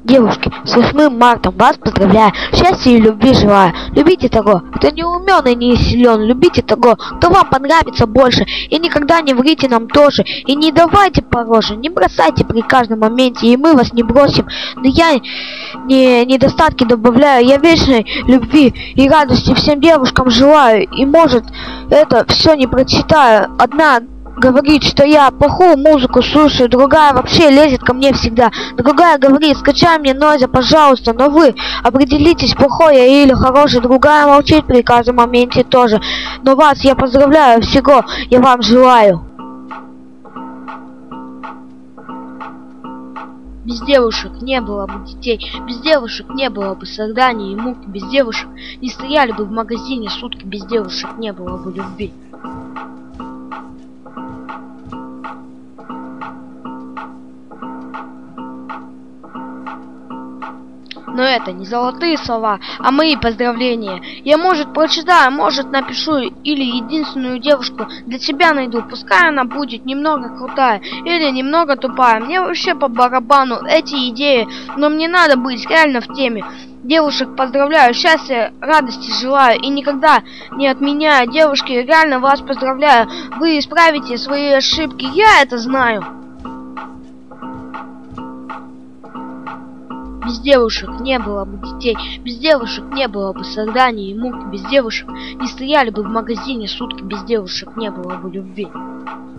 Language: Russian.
Девушки, с 8 марта вас поздравляю, счастья и любви желаю. Любите того, кто не умен и не силен, любите того, кто вам понравится больше. И никогда не врите нам тоже, и не давайте пороже, не бросайте при каждом моменте, и мы вас не бросим. Но я недостатки добавляю, я вечной любви и радости всем девушкам желаю. И может это все не прочитаю, одна говорит, что я плохую музыку слушаю, другая вообще лезет ко мне всегда. Другая говорит, скачай мне Нойза, пожалуйста, но вы определитесь, плохое или хорошее. Другая молчит при каждом моменте тоже. Но вас я поздравляю, всего я вам желаю. Без девушек не было бы детей, без девушек не было бы страданий и муки, без девушек не стояли бы в магазине сутки, без девушек не было бы любви. Но это не золотые слова, а мои поздравления. Я, может, прочитаю, может, напишу, или единственную девушку для тебя найду. Пускай она будет немного крутая или немного тупая. Мне вообще по барабану эти идеи, но мне надо быть реально в теме. Девушек поздравляю, счастья, радости желаю и никогда не отменяю. Девушки, реально вас поздравляю. Вы исправите свои ошибки, я это знаю. Без девушек не было бы детей, без девушек не было бы страданий и муки, без девушек не стояли бы в магазине сутки, без девушек не было бы любви.